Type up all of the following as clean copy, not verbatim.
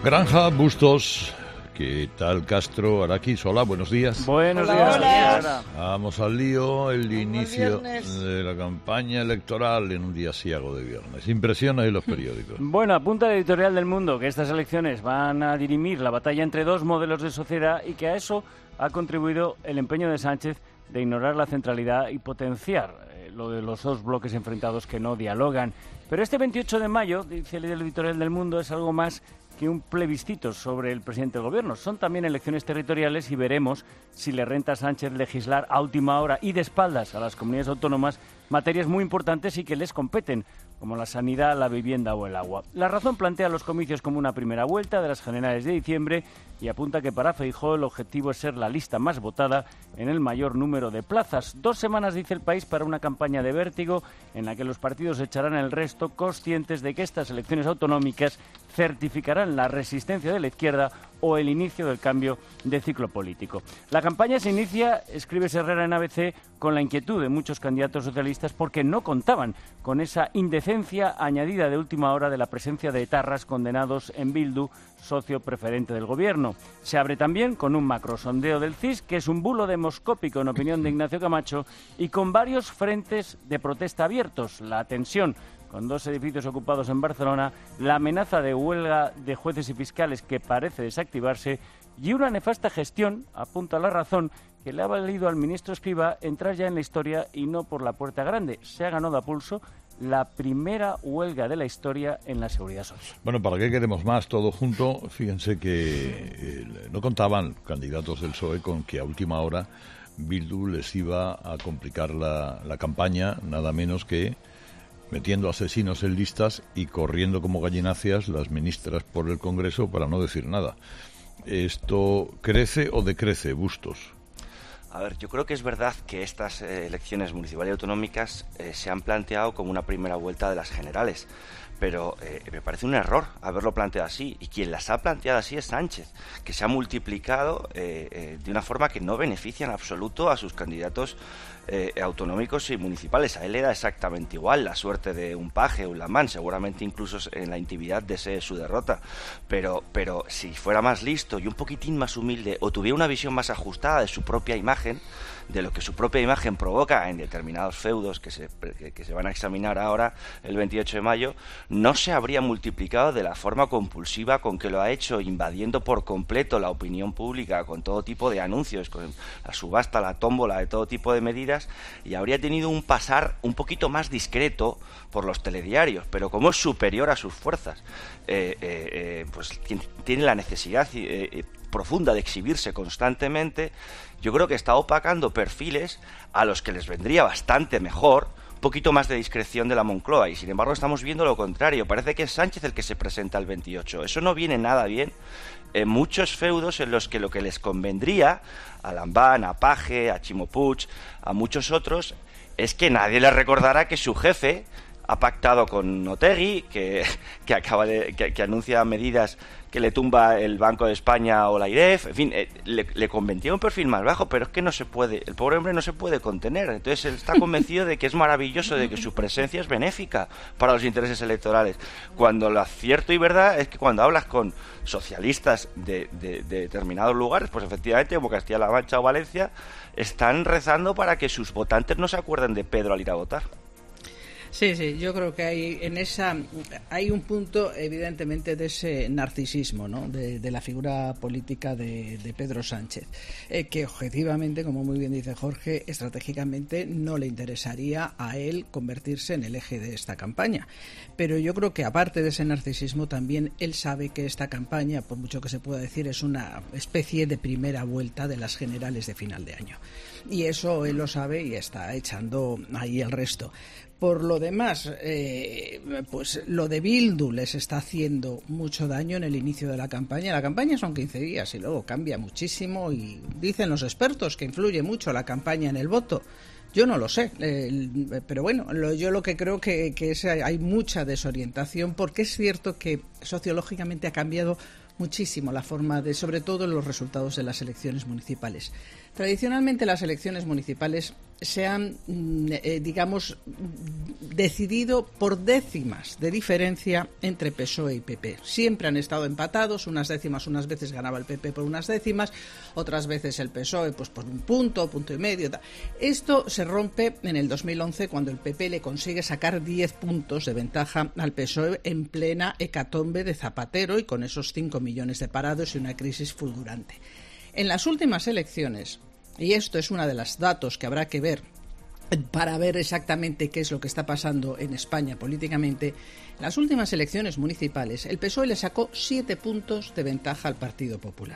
Granja, Bustos, ¿qué tal Castro, Araquis? Hola, buenos días. Buenos días. Hola. Vamos al lío, el inicio de la campaña electoral en un día asiago de viernes. Impresiona ahí los periódicos. Bueno, apunta el editorial del Mundo que estas elecciones van a dirimir la batalla entre dos modelos de sociedad y que a eso ha contribuido el empeño de Sánchez de ignorar la centralidad y potenciar lo de los dos bloques enfrentados que no dialogan. Pero este 28 de mayo, dice el editorial del Mundo, es algo más que un plebiscito sobre el presidente del gobierno. Son también elecciones territoriales y veremos si le renta a Sánchez legislar a última hora y de espaldas a las comunidades autónomas materias muy importantes y que les competen, como la sanidad, la vivienda o el agua. La Razón plantea los comicios como una primera vuelta de las generales de diciembre y apunta que para Feijóo el objetivo es ser la lista más votada en el mayor número de plazas. 2 semanas, dice El País, para una campaña de vértigo en la que los partidos echarán el resto, conscientes de que estas elecciones autonómicas certificarán la resistencia de la izquierda o el inicio del cambio de ciclo político. La campaña se inicia, escribe Herrera en ABC, con la inquietud de muchos candidatos socialistas porque no contaban con esa indecencia añadida de última hora de la presencia de etarras condenados en Bildu, socio preferente del gobierno. Se abre también con un macrosondeo del CIS, que es un bulo demoscópico en opinión de Ignacio Camacho, y con varios frentes de protesta abiertos. La tensión con 2 edificios ocupados en Barcelona, la amenaza de huelga de jueces y fiscales que parece desactivarse y una nefasta gestión, apunta La Razón, que le ha valido al ministro Escrivá entrar ya en la historia y no por la puerta grande. Se ha ganado a pulso la primera huelga de la historia en la Seguridad Social. Bueno, ¿para qué queremos más todo junto? Fíjense que no contaban candidatos del PSOE con que a última hora Bildu les iba a complicar la campaña, nada menos que metiendo asesinos en listas y corriendo como gallináceas las ministras por el Congreso para no decir nada. ¿Esto crece o decrece, Bustos? A ver, yo creo que es verdad que estas elecciones municipales y autonómicas se han planteado como una primera vuelta de las generales, pero me parece un error haberlo planteado así, y quien las ha planteado así es Sánchez, que se ha multiplicado de una forma que no beneficia en absoluto a sus candidatos autonómicos y municipales. A él le da exactamente igual la suerte de un Paje o un Lamán, seguramente incluso en la intimidad desee su derrota, pero si fuera más listo y un poquitín más humilde o tuviera una visión más ajustada de su propia imagen, de lo que su propia imagen provoca en determinados feudos que se van a examinar ahora el 28 de mayo, no se habría multiplicado de la forma compulsiva con que lo ha hecho, invadiendo por completo la opinión pública con todo tipo de anuncios, con la subasta, la tómbola, de todo tipo de medidas, y habría tenido un pasar un poquito más discreto por los telediarios, pero como es superior a sus fuerzas, pues tiene la necesidad profunda de exhibirse constantemente. Yo creo que está opacando perfiles a los que les vendría bastante mejor un poquito más de discreción de la Moncloa, y sin embargo estamos viendo lo contrario. Parece que es Sánchez el que se presenta el 28. Eso no viene nada bien en muchos feudos en los que lo que les convendría a Lambán, a Paje, a Chimo Puig, a muchos otros, es que nadie les recordara que su jefe ha pactado con Otegi, que anuncia medidas que le tumba el Banco de España o la IREF. En fin, le convenía un perfil más bajo, pero es que no se puede, el pobre hombre no se puede contener. Entonces él está convencido de que es maravilloso, de que su presencia es benéfica para los intereses electorales, cuando lo cierto y verdad es que cuando hablas con socialistas de determinados lugares, pues efectivamente, como Castilla-La Mancha o Valencia, están rezando para que sus votantes no se acuerden de Pedro al ir a votar. Sí, yo creo que hay un punto evidentemente de ese narcisismo, ¿no?, de la figura política de Pedro Sánchez, que objetivamente, como muy bien dice Jorge, estratégicamente no le interesaría a él convertirse en el eje de esta campaña. Pero yo creo que aparte de ese narcisismo, también él sabe que esta campaña, por mucho que se pueda decir, es una especie de primera vuelta de las generales de final de año. Y eso él lo sabe y está echando ahí el resto. Por lo demás, pues lo de Bildu les está haciendo mucho daño en el inicio de la campaña. La campaña son 15 días y luego cambia muchísimo, y dicen los expertos que influye mucho la campaña en el voto. Yo no lo sé, pero bueno, yo lo que creo que hay mucha desorientación, porque es cierto que sociológicamente ha cambiado muchísimo la forma de, sobre todo, los resultados de las elecciones municipales. Tradicionalmente las elecciones municipales se han, digamos, decidido por décimas de diferencia entre PSOE y PP. Siempre han estado empatados, unas décimas, unas veces ganaba el PP por unas décimas, otras veces el PSOE pues por un punto y medio. Tal. Esto se rompe en el 2011 cuando el PP le consigue sacar 10 puntos de ventaja al PSOE en plena hecatombe de Zapatero y con esos 5 millones de parados y una crisis fulgurante. En las últimas elecciones, y esto es uno de los datos que habrá que ver para ver exactamente qué es lo que está pasando en España políticamente, en las últimas elecciones municipales el PSOE le sacó 7 puntos de ventaja al Partido Popular.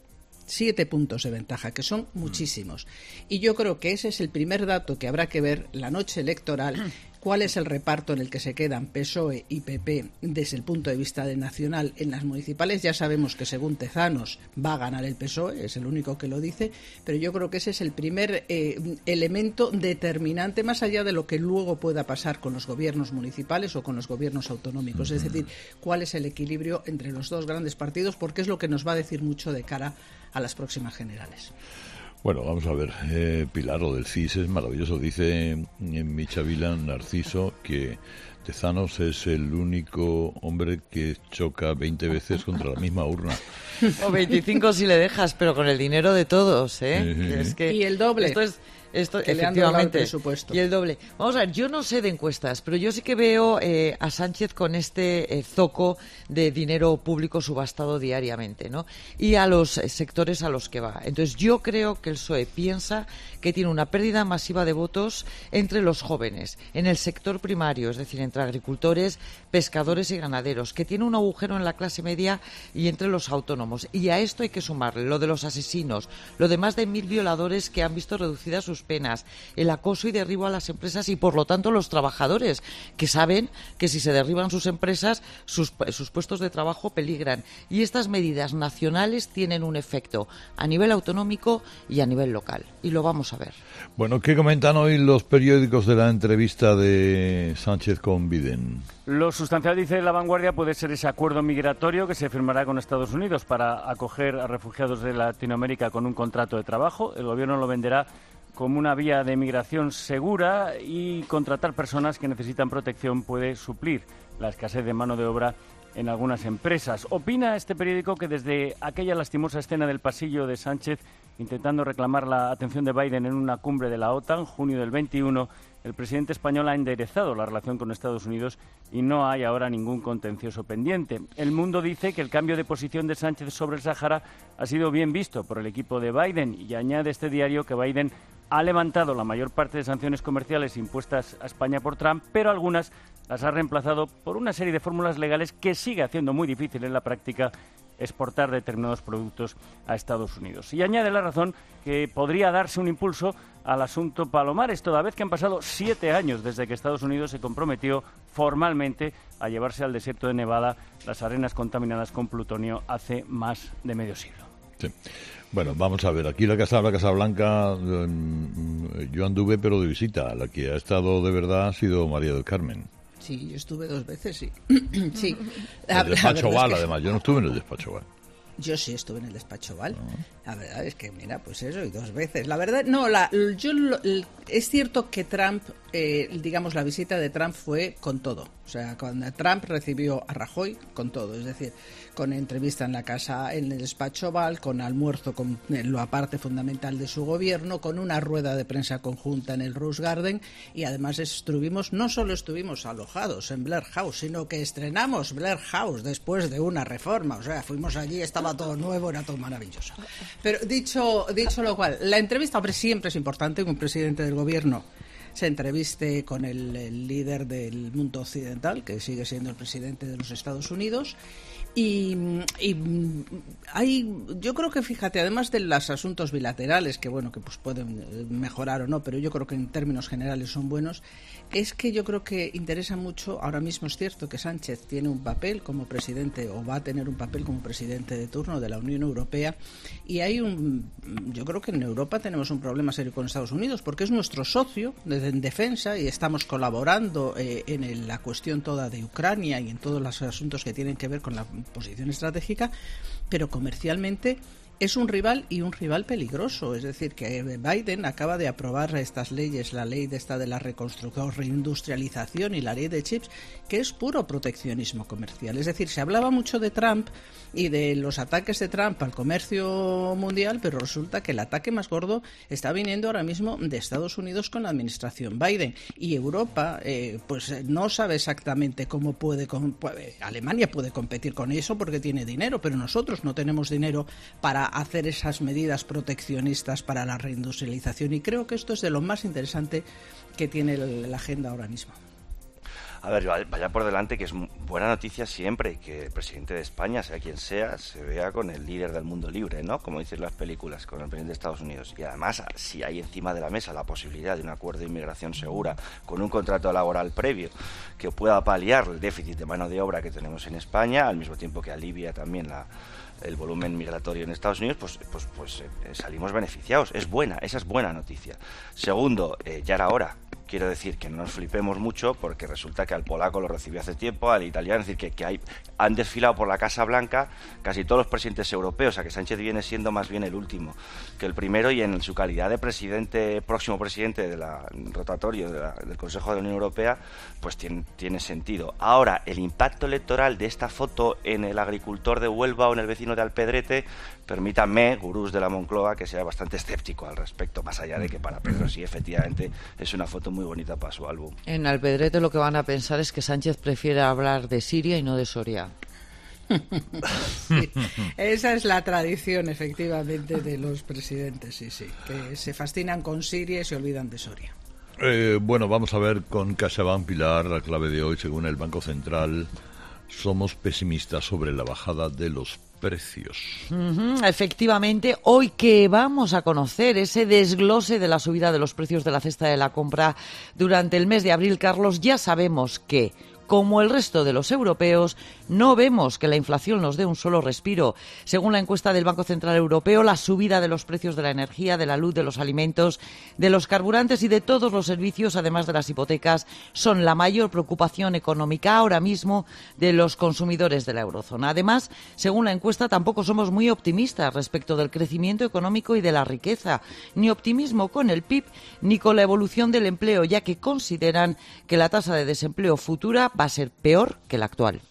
7 puntos de ventaja, que son muchísimos. Y yo creo que ese es el primer dato que habrá que ver la noche electoral, cuál es el reparto en el que se quedan PSOE y PP desde el punto de vista de nacional en las municipales. Ya sabemos que según Tezanos va a ganar el PSOE, es el único que lo dice, pero yo creo que ese es el primer elemento determinante, más allá de lo que luego pueda pasar con los gobiernos municipales o con los gobiernos autonómicos. Es decir, cuál es el equilibrio entre los dos grandes partidos, porque es lo que nos va a decir mucho de cara a las próximas generales. Bueno, vamos a ver, Pilar, lo del CIS es maravilloso. Dice en Michavila Narciso que Tezanos es el único hombre que choca 20 veces contra la misma urna. O 25 si le dejas, pero con el dinero de todos, ¿eh? Sí. Es que y el doble. Esto que le han dado el efectivamente, presupuesto. y el doble. Vamos a ver, yo no sé de encuestas, pero yo sí que veo a Sánchez con este zoco de dinero público subastado diariamente, ¿no? Y a los sectores a los que va. Entonces yo creo que el PSOE piensa que tiene una pérdida masiva de votos entre los jóvenes, en el sector primario, es decir, entre agricultores, pescadores y ganaderos, que tiene un agujero en la clase media y entre los autónomos. Y a esto hay que sumarle lo de los asesinos, lo de más de 1.000 violadores que han visto reducidas sus penas, el acoso y derribo a las empresas y, por lo tanto, los trabajadores, que saben que si se derriban sus empresas, sus puestos de trabajo peligran. Y estas medidas nacionales tienen un efecto a nivel autonómico y a nivel local. Y lo vamos a ver. Bueno, ¿qué comentan hoy los periódicos de la entrevista de Sánchez con Biden? Lo sustancial, dice La Vanguardia, puede ser ese acuerdo migratorio que se firmará con Estados Unidos para acoger a refugiados de Latinoamérica con un contrato de trabajo. El gobierno lo venderá como una vía de migración segura y contratar personas que necesitan protección puede suplir la escasez de mano de obra en algunas empresas. Opina este periódico que desde aquella lastimosa escena del pasillo de Sánchez intentando reclamar la atención de Biden en una cumbre de la OTAN, junio del 21, el presidente español ha enderezado la relación con Estados Unidos y no hay ahora ningún contencioso pendiente. El Mundo dice que el cambio de posición de Sánchez sobre el Sáhara ha sido bien visto por el equipo de Biden y añade este diario que Biden ha levantado la mayor parte de sanciones comerciales impuestas a España por Trump, pero algunas las ha reemplazado por una serie de fórmulas legales que sigue haciendo muy difícil en la práctica exportar determinados productos a Estados Unidos. Y añade La Razón que podría darse un impulso al asunto Palomares, toda vez que han pasado 7 años desde que Estados Unidos se comprometió formalmente a llevarse al desierto de Nevada las arenas contaminadas con plutonio hace más de medio siglo. Sí. Bueno, vamos a ver, aquí la Casa Blanca, yo anduve pero de visita, la que ha estado de verdad ha sido María del Carmen. Sí, yo estuve 2 veces, sí. Sí. El despacho Oval, además, yo no estuve en el despacho Oval. Yo sí estuve en el despacho Oval. La verdad es que, mira, pues eso, y 2 veces. La verdad, no, es cierto que Trump, digamos, la visita de Trump fue con todo. O sea, cuando Trump recibió a Rajoy, con todo. Es decir, con entrevista en la casa, en el despacho Oval, con almuerzo, con la parte fundamental de su gobierno, con una rueda de prensa conjunta en el Rose Garden, y además no solo estuvimos alojados en Blair House, sino que estrenamos Blair House después de una reforma. O sea, fuimos allí, estaba todo nuevo, era todo maravilloso. Pero dicho lo cual, la entrevista, hombre, siempre es importante que un presidente del gobierno se entreviste con el líder del mundo occidental, que sigue siendo el presidente de los Estados Unidos. Y yo creo que, fíjate, además de los asuntos bilaterales, que bueno, que pues pueden mejorar o no, pero yo creo que en términos generales son buenos, es que yo creo que interesa mucho. Ahora mismo es cierto que Sánchez tiene un papel como presidente, o va a tener un papel como presidente de turno de la Unión Europea, y yo creo que en Europa tenemos un problema serio con Estados Unidos, porque es nuestro socio en defensa y estamos colaborando en la cuestión toda de Ucrania y en todos los asuntos que tienen que ver con la posición estratégica, pero comercialmente Es un rival y un rival peligroso, es decir, que Biden acaba de aprobar estas leyes, la ley de la reconstrucción, reindustrialización y la ley de chips, que es puro proteccionismo comercial. Es decir, se hablaba mucho de Trump y de los ataques de Trump al comercio mundial, pero resulta que el ataque más gordo está viniendo ahora mismo de Estados Unidos con la administración Biden, y Europa pues no sabe exactamente cómo Alemania puede competir con eso porque tiene dinero, pero nosotros no tenemos dinero para hacer esas medidas proteccionistas para la reindustrialización, y creo que esto es de lo más interesante que tiene la agenda ahora mismo. A ver, vaya por delante que es buena noticia siempre que el presidente de España, sea quien sea, se vea con el líder del mundo libre, ¿no? Como dicen las películas, con el presidente de Estados Unidos. Y además, si hay encima de la mesa la posibilidad de un acuerdo de inmigración segura con un contrato laboral previo que pueda paliar el déficit de mano de obra que tenemos en España, al mismo tiempo que alivia también el volumen migratorio en Estados Unidos, pues salimos beneficiados. Esa es buena noticia. Segundo, ya era hora. Quiero decir que no nos flipemos mucho, porque resulta que al polaco lo recibió hace tiempo, al italiano, es decir, que han desfilado por la Casa Blanca casi todos los presidentes europeos, a que Sánchez viene siendo más bien el último que el primero, y en su calidad de próximo presidente de rotatorio del Consejo de la Unión Europea, pues tiene sentido. Ahora, el impacto electoral de esta foto en el agricultor de Huelva o en el vecino de Alpedrete, permítanme, gurús de la Moncloa, que sea bastante escéptico al respecto, más allá de que para Pedro sí, efectivamente, es una foto muy bonita para su álbum. En Alpedrete lo que van a pensar es que Sánchez prefiere hablar de Siria y no de Soria. Sí, esa es la tradición, efectivamente, de los presidentes, sí, que se fascinan con Siria y se olvidan de Soria. Bueno, vamos a ver con CaixaBank, Pilar, la clave de hoy, según el Banco Central, somos pesimistas sobre la bajada de los precios. Efectivamente, hoy que vamos a conocer ese desglose de la subida de los precios de la cesta de la compra durante el mes de abril, Carlos, ya sabemos que, como el resto de los europeos, no vemos que la inflación nos dé un solo respiro. Según la encuesta del Banco Central Europeo, la subida de los precios de la energía, de la luz, de los alimentos, de los carburantes y de todos los servicios, además de las hipotecas, son la mayor preocupación económica ahora mismo de los consumidores de la eurozona. Además, según la encuesta, tampoco somos muy optimistas respecto del crecimiento económico y de la riqueza, ni optimismo con el PIB ni con la evolución del empleo, ya que consideran que la tasa de desempleo futura va a ser peor que la actual.